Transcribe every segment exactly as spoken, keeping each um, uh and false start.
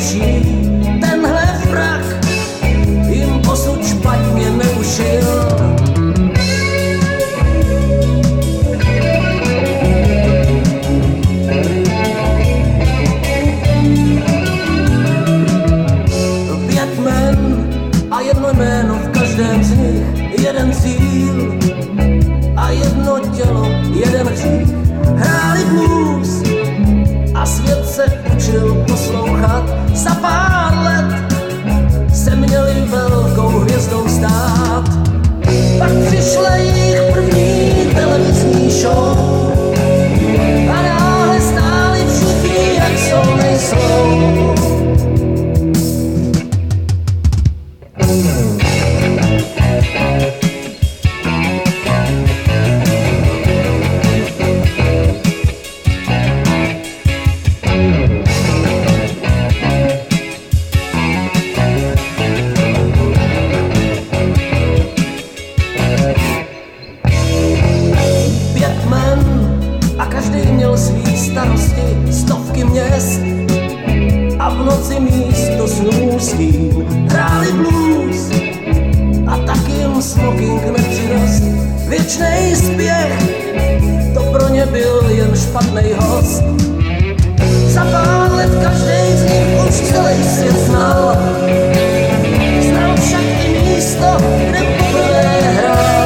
očí. Tenhle frak jim posud špatně neušil. Pět men a jedno jméno v každém z nich, jeden cíl a jedno tělo, jeden hřích. Hráli blues a svět se učil poslouchat. Za pár let se měli velkou hvězdou stát. Pak přišla jejich první televizní show a náhle stáli všichni, jak jsou nejsou. Stovky měst a v noci místo snů svým hráli blues a tak jim smoking nepřirost. Věčnej zpěch, to pro ně byl jen špatnej host. Za pár let každej z nich už celý svět znal. Znal však i místo, kde poprvé hrál.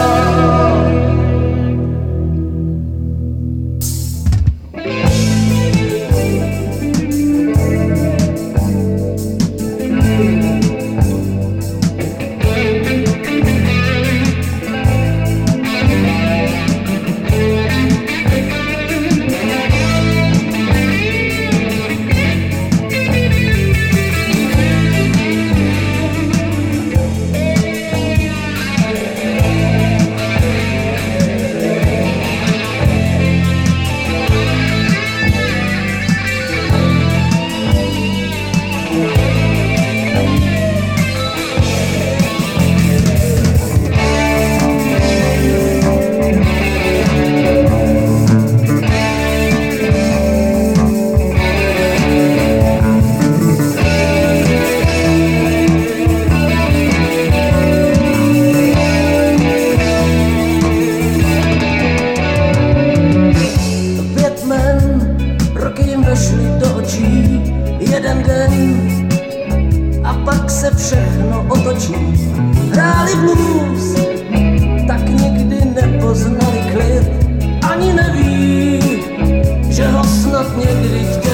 Jeden den a pak se všechno otočí. Hráli blues, tak nikdy nepoznali klid. Ani neví, že ho snad někdy chtěli.